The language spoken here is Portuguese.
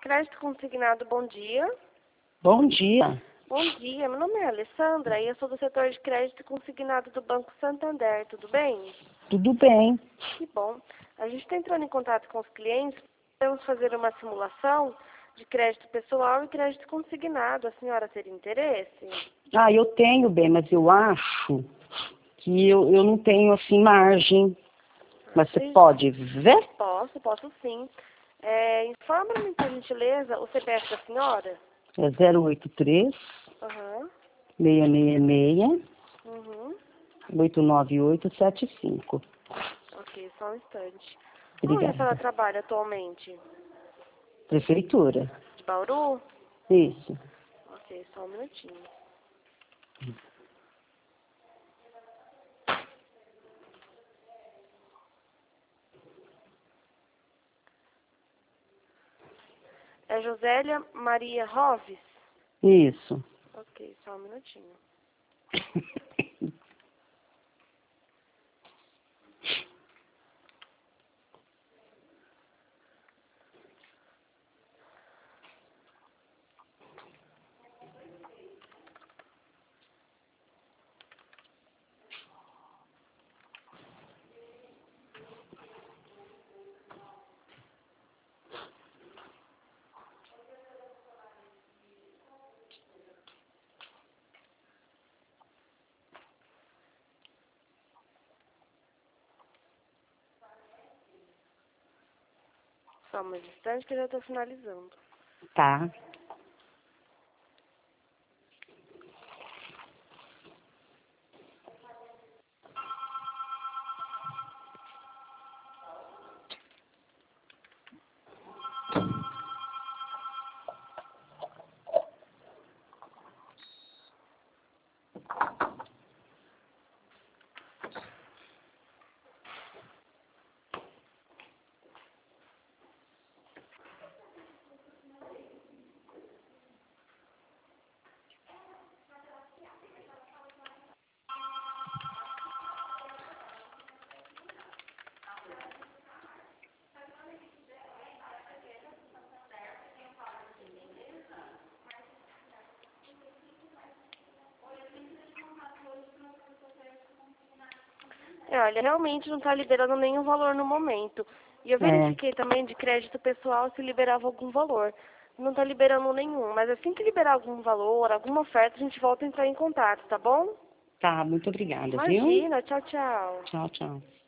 Crédito Consignado, bom dia. Bom dia. Bom dia, meu nome é Alessandra e eu sou do setor de crédito consignado do Banco Santander, tudo bem? Tudo bem? Que bom. A gente está entrando em contato com os clientes, vamos fazer uma simulação de crédito pessoal e crédito consignado. A senhora teria interesse? Eu tenho bem, mas eu acho que eu não tenho assim margem. Mas você pode ver? Posso sim. Informa-me, por gentileza, o CPF da senhora? É 083 Aham. 666 Uhum. 89875. Ok, só um instante. Onde a senhora Obrigada. trabalha atualmente? Prefeitura. De Bauru? Isso. Ok, só um minutinho. É Josélia Maria Roves? Isso. Ok, só um minutinho. Só um instante que eu já estou finalizando. Tá. Olha, realmente não está liberando nenhum valor no momento. E eu verifiquei também de crédito pessoal se liberava algum valor. Não está liberando nenhum, mas assim que liberar algum valor, alguma oferta, a gente volta a entrar em contato, tá bom? Tá, muito obrigada, viu? Imagina, tchau, tchau. Tchau, tchau.